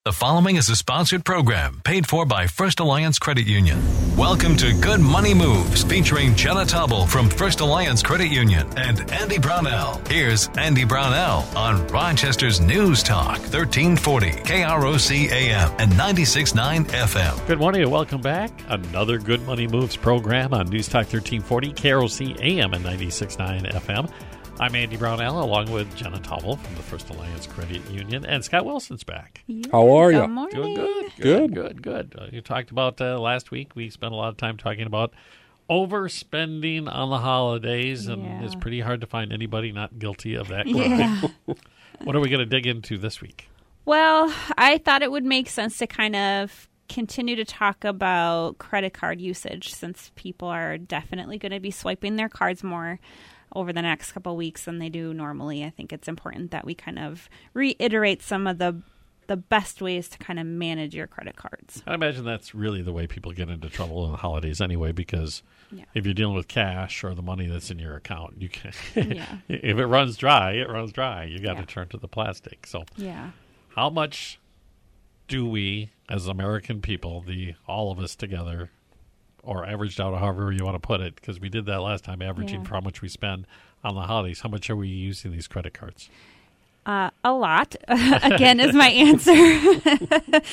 The following is a sponsored program paid for by First Alliance Credit Union. Welcome to Good Money Moves, featuring Jenna Tobble from First Alliance Credit Union and Andy Brownell. Here's Andy Brownell on Rochester's News Talk, 1340 KROC AM and 96.9 FM. Good morning and welcome back. Another Good Money Moves program on News Talk 1340 KROC AM and 96.9 FM. I'm Andy Brownell, along with Jenna Tobble from the First Alliance Credit Union, and Scott Wilson's back. Yeah, how are you? Good morning. Doing good. You talked about last week. We spent a lot of time talking about overspending on the holidays, and it's pretty hard to find anybody not guilty of that. Yeah. What are we going to dig into this week? Well, I thought it would make sense to kind of continue to talk about credit card usage, since people are definitely going to be swiping their cards more over the next couple of weeks than they do normally. I think it's important that we kind of reiterate some of the best ways to kind of manage your credit cards. I imagine that's really the way people get into trouble in the holidays anyway, because if you're dealing with cash or the money that's in your account, you can if it runs dry, it runs dry. You got to turn to the plastic. So how much do we, as American people, all of us together, or averaged out, however you want to put it, because we did that last time, averaging for how much we spend on the holidays. How much are we using these credit cards? A lot, again, is my answer.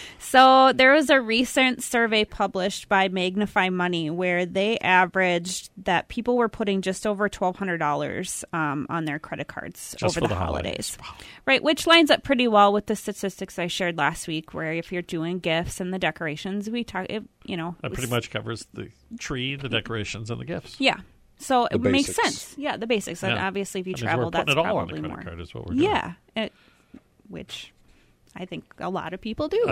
So there was a recent survey published by Magnify Money where they averaged that people were putting just over $1,200 on their credit cards just over the holidays. Wow. Right, which lines up pretty well with the statistics I shared last week, where if you're doing gifts and the decorations, we talk, that pretty much covers the tree, the decorations, and the gifts. Yeah. So it makes sense. Yeah, the basics. And obviously, if you travel, that's probably more. We're putting it all on the credit card is what we're doing. Yeah, which I think a lot of people do.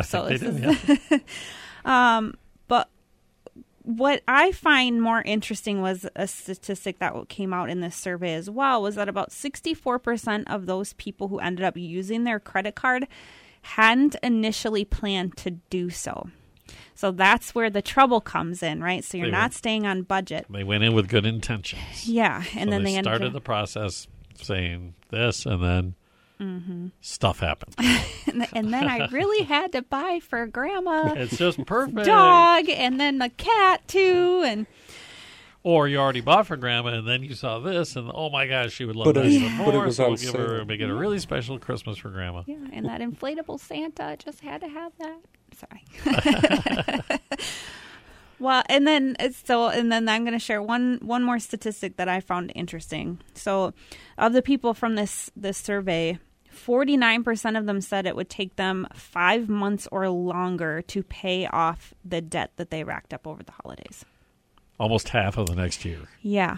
But what I find more interesting was a statistic that came out in this survey as well, was that about 64% of those people who ended up using their credit card hadn't initially planned to do so. So that's where the trouble comes in, right? So you're not staying on budget. They went in with good intentions. Yeah. And then they started the process saying this, and then stuff happened. and then I really had to buy for Grandma. It's just perfect. Dog, and then the cat, too. Or you already bought for Grandma, and then you saw this, and oh my gosh, she would love that even more. But it was so on make it a really special Christmas for Grandma. Yeah, and that inflatable Santa, just had to have that. Sorry. Well, and then I'm going to share one more statistic that I found interesting. So, of the people from this survey, 49% of them said it would take them 5 months or longer to pay off the debt that they racked up over the holidays. Almost half of the next year. Yeah.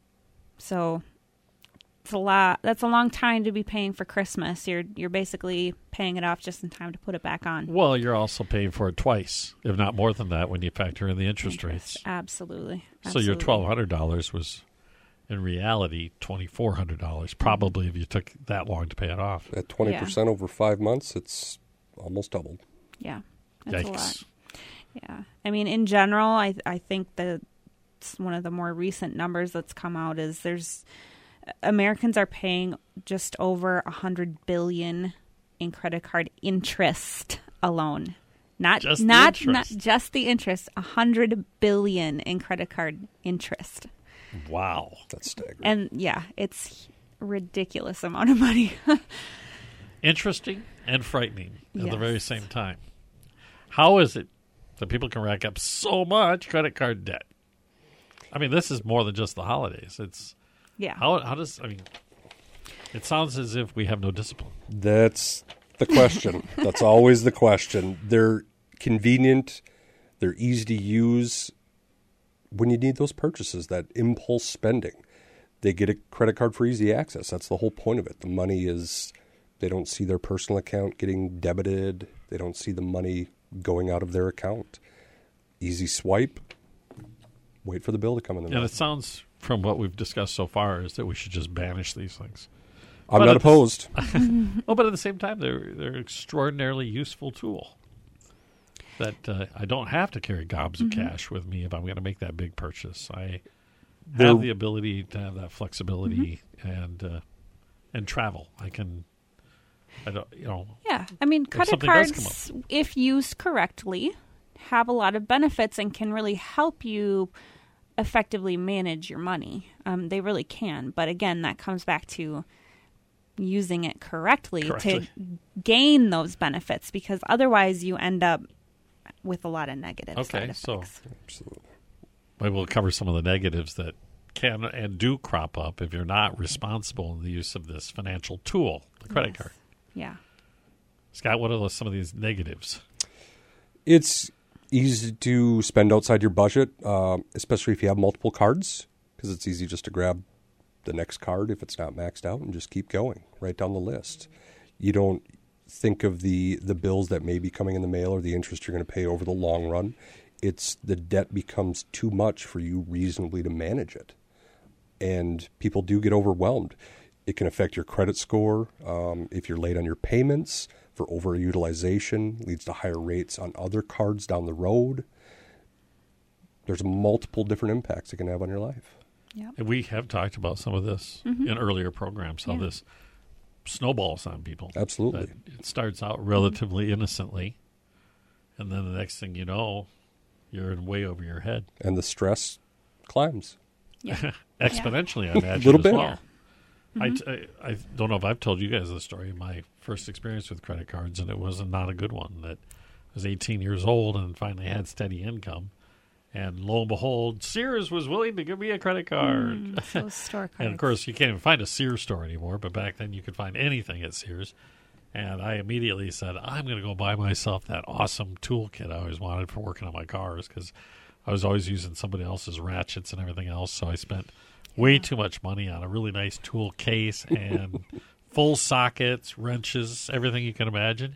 So it's a lot. That's a long time to be paying for Christmas. You're basically paying it off just in time to put it back on. Well, you're also paying for it twice, if not more than that, when you factor in the interest rates. Absolutely. So your $1,200 was, in reality, $2,400, probably, if you took that long to pay it off. At 20% over 5 months, it's almost doubled. Yeah. That's Yikes. a lot. Yeah. I mean, in general, I think that one of the more recent numbers that's come out is Americans are paying just over $100 billion in credit card interest alone. Not just the interest. $100 billion in credit card interest. Wow, that's staggering. And it's a ridiculous amount of money. Interesting and frightening at the very same time. How is it that people can rack up so much credit card debt? I mean, this is more than just the holidays. It's how does it sounds as if we have no discipline. That's the question. That's always the question. They're convenient. They're easy to use when you need those purchases, that impulse spending. They get a credit card for easy access. That's the whole point of it. The money is, they don't see their personal account getting debited. They don't see the money going out of their account. Easy swipe. Wait for the bill to come in the mail. And it sounds, from what we've discussed so far, is that we should just banish these things. I'm not opposed. But at the same time, they're an extraordinarily useful tool. That I don't have to carry gobs of cash with me if I'm going to make that big purchase. I have the ability to have that flexibility and travel. I can I don't, Yeah. I mean, credit cards, if used correctly, have a lot of benefits and can really help you effectively manage your money. They really can. But again, that comes back to using it correctly to gain those benefits, because otherwise you end up with a lot of negative side effects. So absolutely. Maybe we'll cover some of the negatives that can and do crop up if you're not responsible in the use of this financial tool, the credit card. Yeah. Scott, what are some of these negatives? It's easy to spend outside your budget, especially if you have multiple cards, because it's easy just to grab the next card if it's not maxed out and just keep going right down the list. You don't think of the bills that may be coming in the mail or the interest you're going to pay over the long run. It's the debt becomes too much for you reasonably to manage it. And people do get overwhelmed. It can affect your credit score if you're late on your payments. For overutilization, leads to higher rates on other cards down the road. There's multiple different impacts it can have on your life. Yeah. And we have talked about some of this in earlier programs, how this snowballs on people. Absolutely. That it starts out relatively innocently, and then the next thing you know, you're way over your head. And the stress climbs. Yeah. Exponentially, I imagine. A little bit. Well. I don't know if I've told you guys the story of my first experience with credit cards, and it was not a good one. That I was 18 years old and finally had steady income. And lo and behold, Sears was willing to give me a credit card. Those store cards. And, of course, you can't even find a Sears store anymore, but back then you could find anything at Sears. And I immediately said, I'm going to go buy myself that awesome toolkit I always wanted for working on my cars, because I was always using somebody else's ratchets and everything else, so I spent way too much money on a really nice tool case and full sockets, wrenches, everything you can imagine.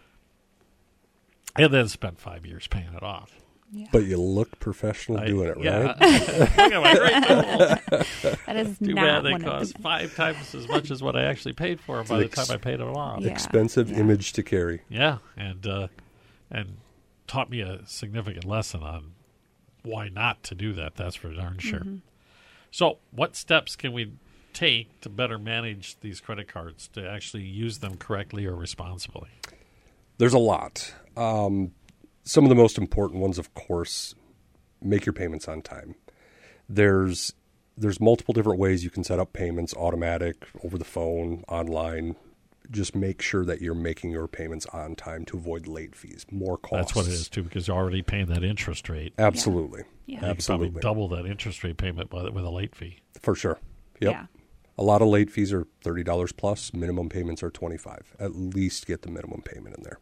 And then spent 5 years paying it off. Yeah. But you looked professional doing it, right? Look at my great tool. That is Too not bad they one cost 5 times as much as what I actually paid for them by the time I paid it off. Yeah. Expensive image to carry. Yeah, and taught me a significant lesson on why not to do that. That's for darn sure. So what steps can we take to better manage these credit cards, to actually use them correctly or responsibly? There's a lot. Some of the most important ones, of course, make your payments on time. There's multiple different ways you can set up payments, automatic, over the phone, online. Just make sure that you're making your payments on time to avoid late fees, more costs. That's what it is, too, because you're already paying that interest rate. Absolutely. Yeah. Absolutely. You could probably double that interest rate payment with a late fee. For sure. Yep. Yeah. A lot of late fees are $30 plus. Minimum payments are $25. At least get the minimum payment in there.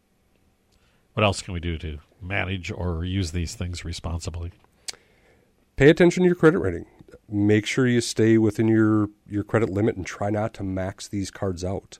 What else can we do to manage or use these things responsibly? Pay attention to your credit rating. Make sure you stay within your credit limit and try not to max these cards out.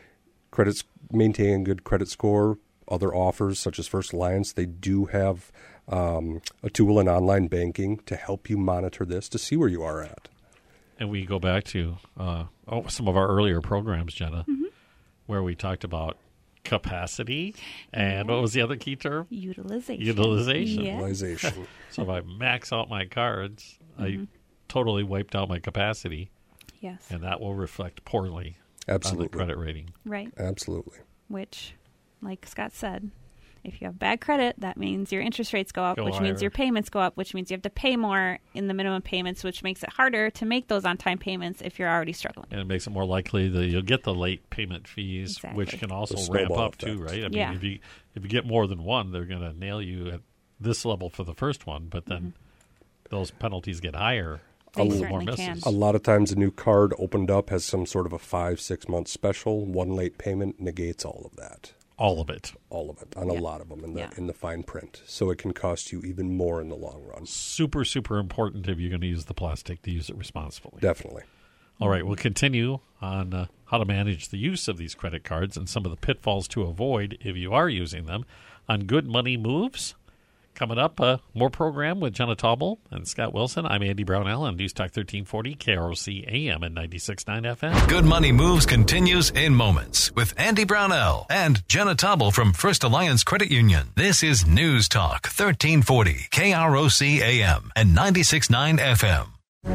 Maintain a good credit score. Other offers, such as First Alliance, they do have a tool in online banking to help you monitor this to see where you are at. And we go back to some of our earlier programs, Jenna, where we talked about capacity and what was the other key term? Utilization. Utilization. So if I max out my cards, I totally wiped out my capacity. Yes. And that will reflect poorly Absolutely. on the credit rating. Right. Absolutely. Which, like Scott said, if you have bad credit, that means your interest rates go up, which higher. means your payments go up, which means you have to pay more in the minimum payments, which makes it harder to make those on-time payments if you're already struggling. And it makes it more likely that you'll get the late payment fees, which can also ramp up too, right? I mean, if you get more than one, they're going to nail you at this level for the first one, but then those penalties get higher. They more certainly misses. can. A lot of times a new card opened up has some sort of a 5-6 month special. One late payment negates all of that. All of it. All of it on a lot of them in the fine print. So it can cost you even more in the long run. Super, super important if you're going to use the plastic to use it responsibly. Definitely. All right, we'll continue on how to manage the use of these credit cards and some of the pitfalls to avoid if you are using them on Good Money Moves. Coming up, more program with Jenna Tauble and Scott Wilson. I'm Andy Brownell on News Talk 1340, KROC AM and 96.9 FM. Good Money Moves continues in moments with Andy Brownell and Jenna Tauble from First Alliance Credit Union. This is News Talk 1340, KROC AM and 96.9 FM.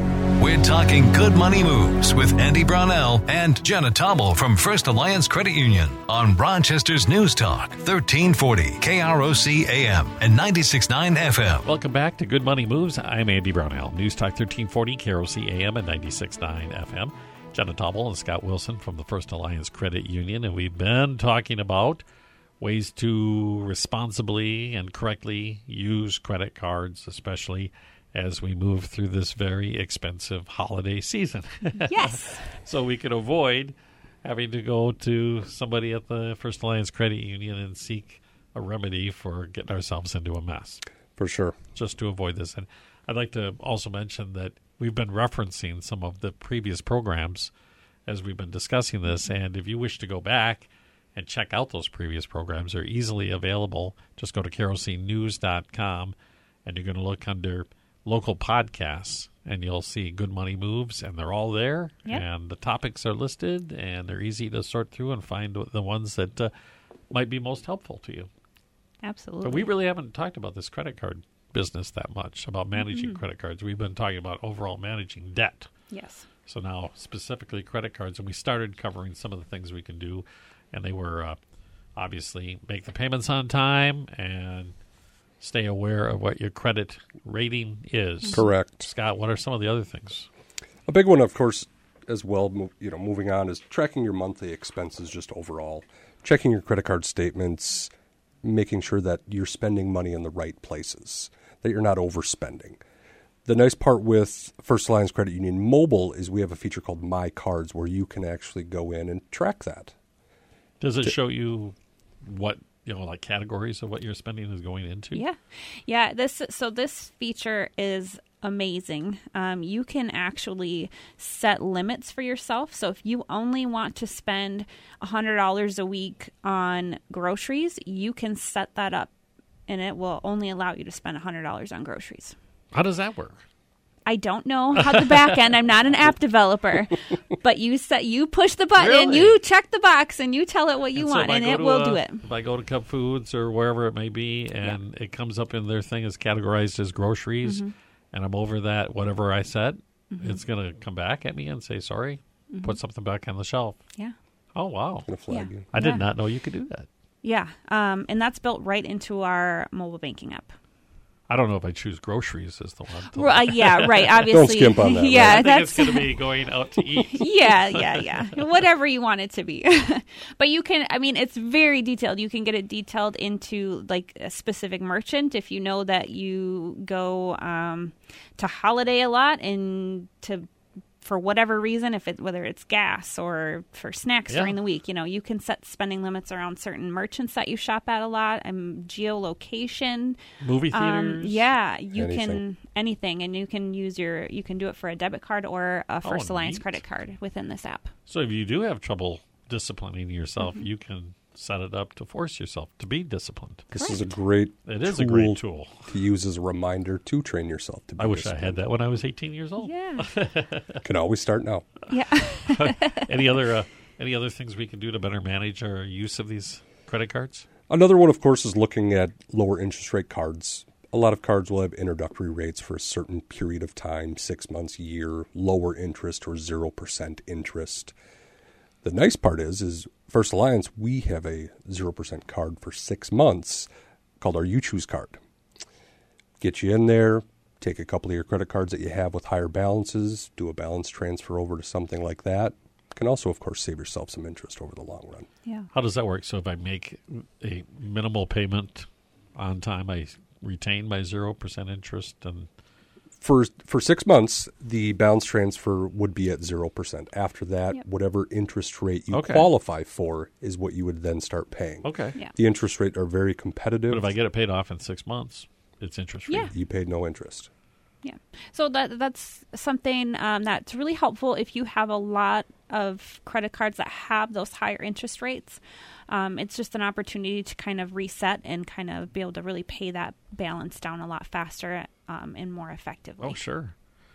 We're talking good money moves with Andy Brownell and Jenna Tobble from First Alliance Credit Union on Rochester's News Talk, 1340 KROC AM and 96.9 FM. Welcome back to Good Money Moves. I'm Andy Brownell, News Talk 1340 KROC AM and 96.9 FM. Jenna Tobble and Scott Wilson from the First Alliance Credit Union, and we've been talking about ways to responsibly and correctly use credit cards, especially as we move through this very expensive holiday season. Yes. So we could avoid having to go to somebody at the First Alliance Credit Union and seek a remedy for getting ourselves into a mess. For sure. Just to avoid this. And I'd like to also mention that we've been referencing some of the previous programs as we've been discussing this. And if you wish to go back and check out those previous programs, they're easily available. Just go to KROCnews.com and you're going to look under local podcasts, and you'll see Good Money Moves, and they're all there. Yep. And the topics are listed, and they're easy to sort through and find the ones that might be most helpful to you. Absolutely. But we really haven't talked about this credit card business that much, about managing Mm-hmm. credit cards. We've been talking about overall managing debt. Yes. So now specifically credit cards, and we started covering some of the things we can do, and they were obviously make the payments on time and stay aware of what your credit rating is. Correct. Scott, what are some of the other things? A big one, of course, as well, moving on, is tracking your monthly expenses just overall. Checking your credit card statements, making sure that you're spending money in the right places, that you're not overspending. The nice part with First Alliance Credit Union Mobile is we have a feature called My Cards where you can actually go in and track that. Does it show you what, like categories of what your spending is going into? Yeah. This feature is amazing. You can actually set limits for yourself. So if you only want to spend $100 a week on groceries, you can set that up, and it will only allow you to spend $100 on groceries. How does that work? I don't know how the back end. I'm not an app developer, but you push the button, Really? you check the box, and you tell it what you And so want, if I and go it to will do it. If I go to Cub Foods or wherever it may be, and it comes up in their thing as categorized as groceries, Mm-hmm. and I'm over that, whatever I said, it's going to come back at me and say, sorry, put something back on the shelf. Yeah. Oh, wow. Going to flag Yeah. you. I did not know you could do that. Yeah. And that's built right into our mobile banking app. I don't know if I choose groceries as the one. Yeah, right. Obviously. Don't skimp on that, right? Yeah, I think that's it's going to be going out to eat. yeah. Whatever you want it to be. But you can, it's very detailed. You can get it detailed into like a specific merchant if you know that you go to Holiday a lot and for whatever reason, whether it's gas or for snacks during the week, you can set spending limits around certain merchants that you shop at a lot. Geolocation, Movie theaters. you can anything, and you can do it for a debit card or a First Alliance neat. credit card within this app. So if you do have trouble disciplining yourself, you can set it up to force yourself to be disciplined. This is a great It is a great tool. to use as a reminder to train yourself to be I wish I disciplined. had that when I was 18 years old. Yeah. Can always start now. Yeah. Any other things we can do to better manage our use of these credit cards? Another one, of course, is looking at lower interest rate cards. A lot of cards will have introductory rates for a certain period of time, 6 months, a year, lower interest or 0% interest. The nice part is First Alliance, we have a 0% card for 6 months called our You Choose card. Get you in there, take a couple of your credit cards that you have with higher balances, do a balance transfer over to something like that. Can also, of course, save yourself some interest over the long run. Yeah. How does that work? So if I make a minimal payment on time, I retain my 0% interest, and For 6 months, the balance transfer would be at 0%. After that, whatever interest rate you qualify for is what you would then start paying. okay. Yeah. The interest rates are very competitive. But if I get it paid off in 6 months, it's interest free. Yeah. You paid no interest. Yeah. So that's something that's really helpful if you have a lot of credit cards that have those higher interest rates. It's just an opportunity to kind of reset and kind of be able to really pay that balance down a lot faster and more effectively. Oh, sure.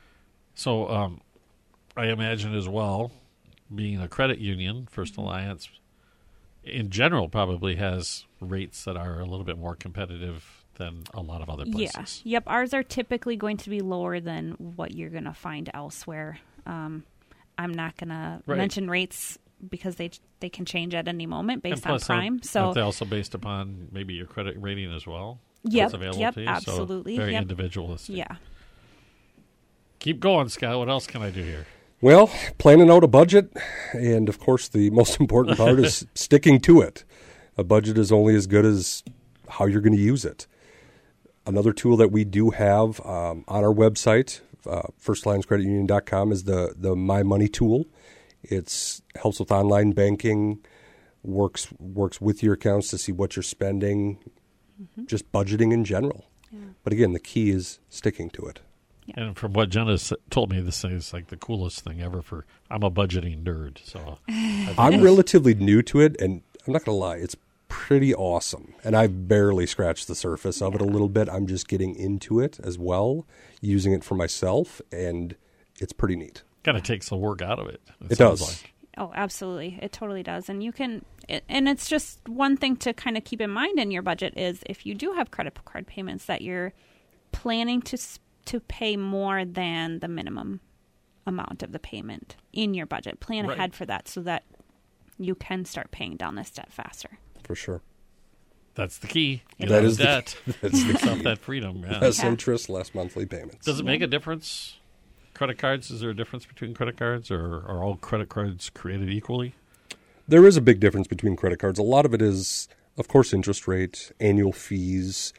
So I imagine as well, being a credit union, First Alliance in general, probably has rates that are a little bit more competitive than a lot of other places. Yeah. Yep. Ours are typically going to be lower than what you're going to find elsewhere. I'm not going to mention rates because they can change at any moment based on prime. So they also based upon maybe your credit rating as well. Yep. Yep. Absolutely. So very individualistic. Yeah. Keep going, Scott. What else can I do here? Well, planning out a budget, and of course the most important part is sticking to it. A budget is only as good as how you're going to use it. Another tool that we do have on our website, firstalliancecreditunion.com, is the My Money tool. It helps with online banking, works with your accounts to see what you're spending, just budgeting in general. Yeah. But again, the key is sticking to it. Yeah. And from what Jenna told me, this is like the coolest thing ever. I'm a budgeting nerd, so I'm relatively new to it, and I'm not going to lie, it's pretty awesome. And I've barely scratched the surface of it a little bit. I'm just getting into it as well, using it for myself, and it's pretty neat. Kind of takes the work out of it. It does. Like. Oh, absolutely. It totally does. And and it's just one thing to kind of keep in mind in your budget is if you do have credit card payments that you're planning to pay more than the minimum amount of the payment in your budget. Plan ahead for that so that you can start paying down this debt faster. For sure. That's the key. That is debt. That's the key. That freedom. Yeah. Less interest, less monthly payments. Does it make a difference? Credit cards, is there a difference between credit cards, or are all credit cards created equally? There is a big difference between credit cards. A lot of it is, of course, interest rate, annual fees,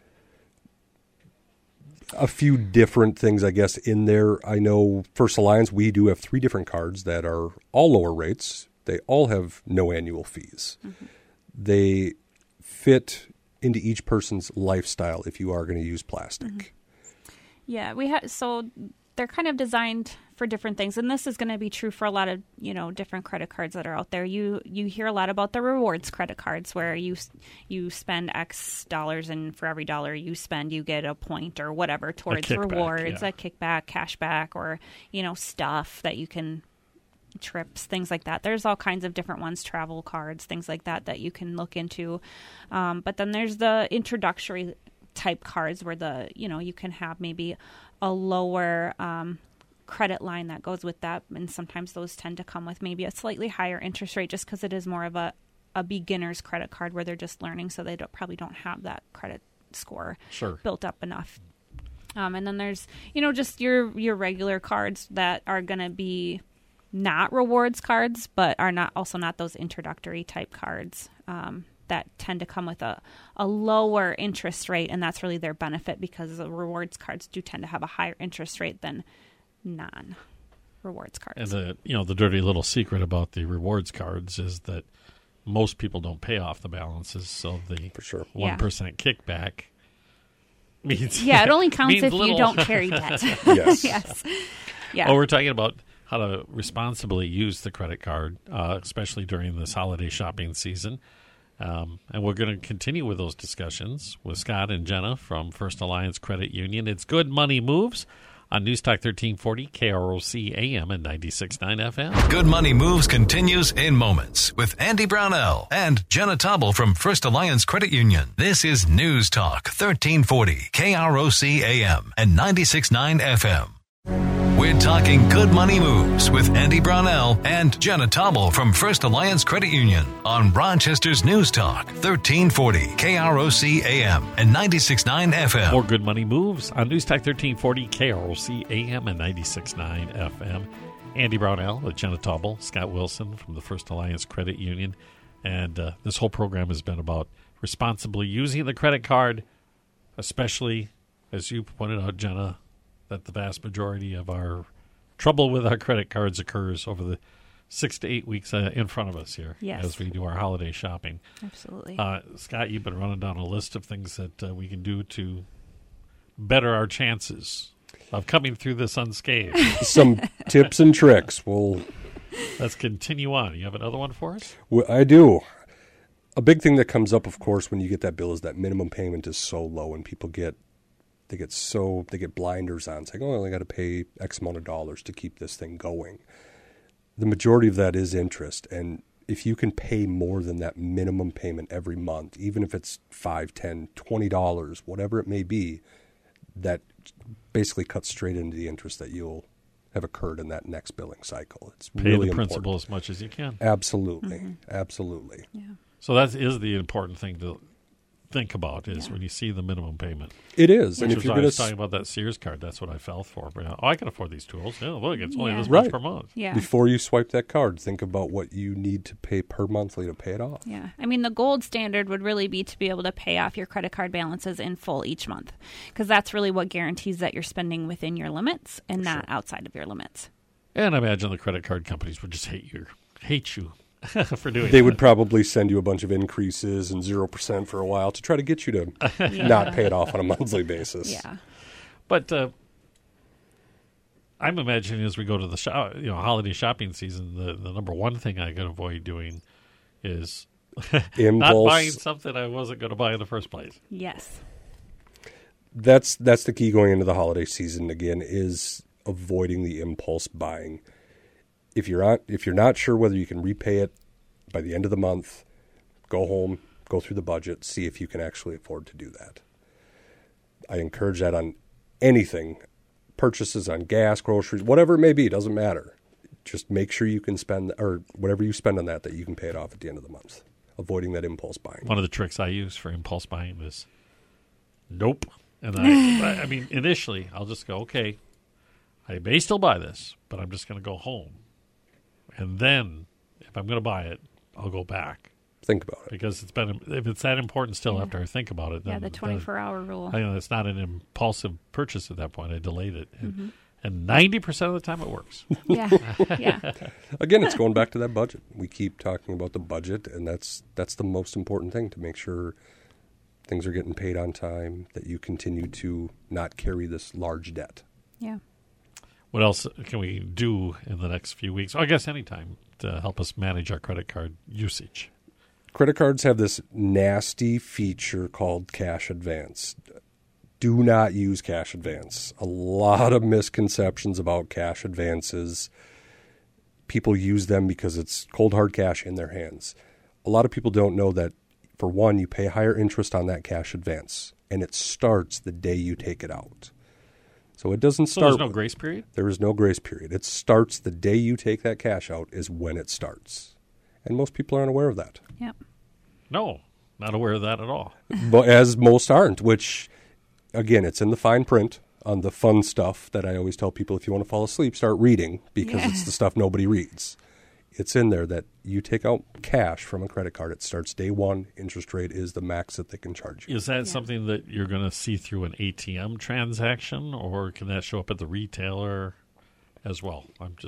a few different things, I guess, in there. I know First Alliance, we do have 3 different cards that are all lower rates. They all have no annual fees. They fit into each person's lifestyle if you are going to use plastic. Yeah, so they're kind of designed for different things, and this is going to be true for a lot of different credit cards that are out there. You hear a lot about the rewards credit cards where you spend X dollars, and for every dollar you spend, you get a point or whatever towards rewards, a kickback, cashback, or stuff that you can. Trips, things like that. There's all kinds of different ones, travel cards, things like that you can look into. But then there's the introductory type cards where you can have maybe a lower credit line that goes with that. And sometimes those tend to come with maybe a slightly higher interest rate just because it is more of a beginner's credit card where they're just learning. So they probably don't have that credit score built up enough. And then there's, just your regular cards that are going to be not rewards cards, but are not those introductory type cards that tend to come with a lower interest rate, and that's really their benefit because the rewards cards do tend to have a higher interest rate than non-rewards cards. And the dirty little secret about the rewards cards is that most people don't pay off the balances, so the 1% kickback means it only counts if you don't carry debt. Yes. Yeah. Well, we're talking about how to responsibly use the credit card, especially during this holiday shopping season. And we're going to continue with those discussions with Scott and Jenna from First Alliance Credit Union. It's Good Money Moves on News Talk 1340, KROC AM and 96.9 FM. Good Money Moves continues in moments with Andy Brownell and Jenna Tobble from First Alliance Credit Union. This is News Talk 1340, KROC AM and 96.9 FM. We're talking Good Money Moves with Andy Brownell and Jenna Tobble from First Alliance Credit Union on Rochester's News Talk, 1340 KROC AM and 96.9 FM. More Good Money Moves on News Talk 1340 KROC AM and 96.9 FM. Andy Brownell with Jenna Tobble, Scott Wilson from the First Alliance Credit Union. And this whole program has been about responsibly using the credit card, especially, as you pointed out, Jenna, that the vast majority of our trouble with our credit cards occurs over the 6 to 8 weeks in front of us here as we do our holiday shopping. Absolutely. Scott, you've been running down a list of things that we can do to better our chances of coming through this unscathed. Some tips and tricks. Let's continue on. You have another one for us? Well, I do. A big thing that comes up, of course, when you get that bill is that minimum payment is so low, and people get blinders on. It's like, oh, I only got to pay X amount of dollars to keep this thing going. The majority of that is interest, and if you can pay more than that minimum payment every month, even if it's $5, $10, $20, whatever it may be, that basically cuts straight into the interest that you'll have occurred in that next billing cycle. It's Pay really the principal important. as much as you can. Absolutely. Absolutely. Yeah. So that is the important thing to think about is when you see the minimum payment. It is. Which And if was you're I going was to talking about that Sears card, that's what I fell for. But, I can afford these tools. Yeah, look, it's only this Right. much per month. Yeah. before you swipe that card, think about what you need to pay per monthly to pay it off. Yeah. I mean, the gold standard would really be to be able to pay off your credit card balances in full each month, because that's really what guarantees that you're spending within your limits and not outside of your limits. And I imagine the credit card companies would just hate you for doing They that. would probably send you a bunch of increases and 0% for a while to try to get you to not pay it off on a monthly basis. Yeah. But I'm imagining as we go to the holiday shopping season, the number one thing I can avoid doing is not Impulse. buying something I wasn't going to buy in the first place. Yes. That's the key going into the holiday season again, is avoiding the impulse buying. If you're not sure whether you can repay it by the end of the month, go home, go through the budget, see if you can actually afford to do that. I encourage that on anything, purchases on gas, groceries, whatever it may be, doesn't matter. Just make sure you can spend, or whatever you spend on that you can pay it off at the end of the month. Avoiding that impulse buying. One of the tricks I use for impulse buying is nope. And I mean, initially, I'll just go, okay, I may still buy this, but I'm just going to go home. And then, if I'm going to buy it, I'll go back. Think about it. Because if it's that important still after I think about it. Yeah, then, the 24-hour rule. It's not an impulsive purchase at that point. I delayed it. And 90% of the time it works. Yeah. Yeah. Again, it's going back to that budget. We keep talking about the budget, and that's the most important thing, to make sure things are getting paid on time, that you continue to not carry this large debt. Yeah. What else can we do in the next few weeks? I guess anytime to help us manage our credit card usage. Credit cards have this nasty feature called cash advance. Do not use cash advance. A lot of misconceptions about cash advances. People use them because it's cold hard cash in their hands. A lot of people don't know that, for one, you pay higher interest on that cash advance, and it starts the day you take it out. So it doesn't start. So there's no grace period? There is no grace period. It starts the day you take that cash out is when it starts. And most people aren't aware of that. Yep. No, not aware of that at all. But as most aren't, which, again, it's in the fine print on the fun stuff that I always tell people, if you want to fall asleep, start reading, because it's the stuff nobody reads. It's in there that you take out cash from a credit card. It starts day one. Interest rate is the max that they can charge you. Is that something that you're going to see through an ATM transaction, or can that show up at the retailer as well?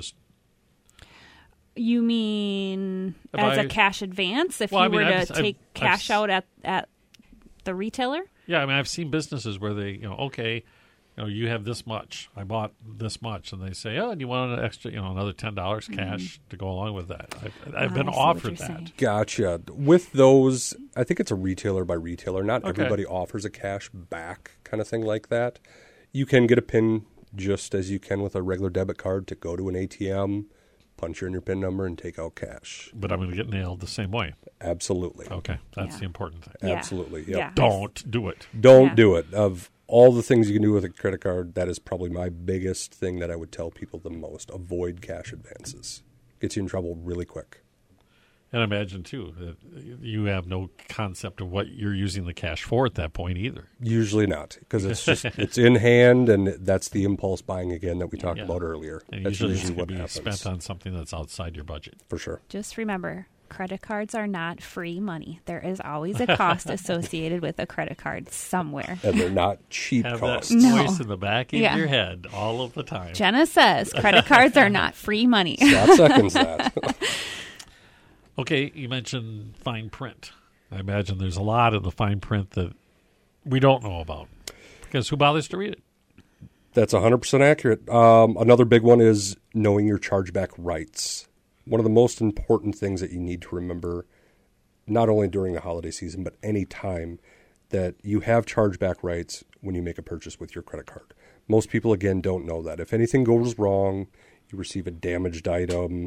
You mean as a cash advance if you were to take cash out at the retailer? Yeah, I mean, I've seen businesses where they, you have this much. I bought this much, and they say, "Oh, and you want an extra, another $10 cash to go along with that." I've been offered that. Saying. Gotcha. With those, I think it's a retailer by retailer. Not everybody offers a cash back kind of thing like that. You can get a PIN just as you can with a regular debit card to go to an ATM, punch in your PIN number, and take out cash. But I'm going to get nailed the same way. Absolutely. Okay, that's the important thing. Yeah. Absolutely. Yep. Yeah. Don't do it. Don't do it. Of all the things you can do with a credit card, that is probably my biggest thing that I would tell people the most. Avoid cash advances. Gets you in trouble really quick. And I imagine, too, that you have no concept of what you're using the cash for at that point either. Usually not, because it's just it's in hand, and that's the impulse buying again that we talked about earlier. And That's usually usually it's what going to be happens. spent on something that's outside your budget. For sure. Just remember, credit cards are not free money. There is always a cost associated with a credit card somewhere. And they're not cheap Have costs. that No. voice in the back of Yeah. your head all of the time. Jenna says credit cards are not free money. Scott seconds that. Okay, you mentioned fine print. I imagine there's a lot of the fine print that we don't know about, because who bothers to read it? That's 100% accurate. Another big one is knowing your chargeback rights. One of the most important things that you need to remember, not only during the holiday season, but any time, that you have chargeback rights when you make a purchase with your credit card. Most people, again, don't know that. If anything goes wrong, you receive a damaged item,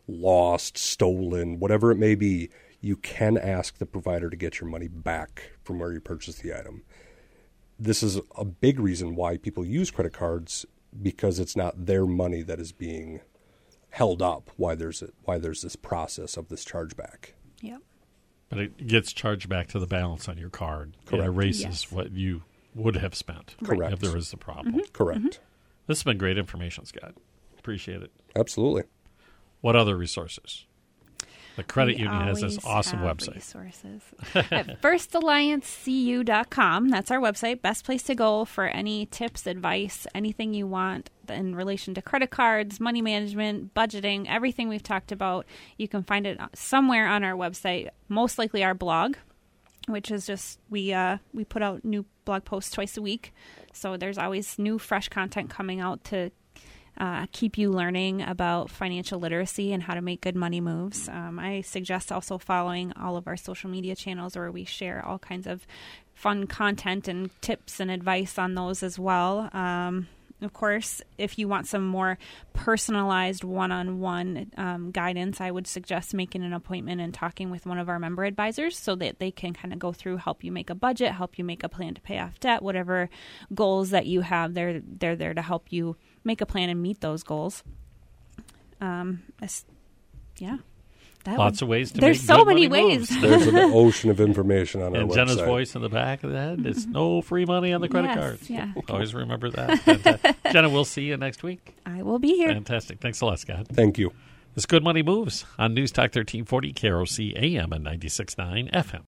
lost, stolen, whatever it may be, you can ask the provider to get your money back from where you purchased the item. This is a big reason why people use credit cards, because it's not their money that is being held up why there's this process of this chargeback. Yep. But it gets charged back to the balance on your card. Correct. It erases what you would have spent. Correct. If there was a problem. Mm-hmm. Correct. Mm-hmm. This has been great information, Scott. Appreciate it. Absolutely. What other resources? The credit We union has this always awesome have website. Resources. At firstalliancecu.com. That's our website. Best place to go for any tips, advice, anything you want in relation to credit cards, money management, budgeting, everything we've talked about. You can find it somewhere on our website, most likely our blog, which is just we put out new blog posts twice a week. So there's always new, fresh content coming out to keep you learning about financial literacy and how to make good money moves. I suggest also following all of our social media channels where we share all kinds of fun content and tips and advice on those as well. Of course, if you want some more personalized one-on-one guidance, I would suggest making an appointment and talking with one of our member advisors so that they can kind of go through, help you make a budget, help you make a plan to pay off debt, whatever goals that you have. They're there to help you make a plan and meet those goals. Lots of ways to There's make so good many money ways. moves. There's an ocean of information on our And website. Jenna's voice in the back of that. It's no free money on the credit Yes, cards. yeah. Always remember that. Jenna, we'll see you next week. I will be here. Fantastic. Thanks a lot, Scott. Thank you. This Good Money Moves on News Talk 1340 KROC AM and 96.9 FM.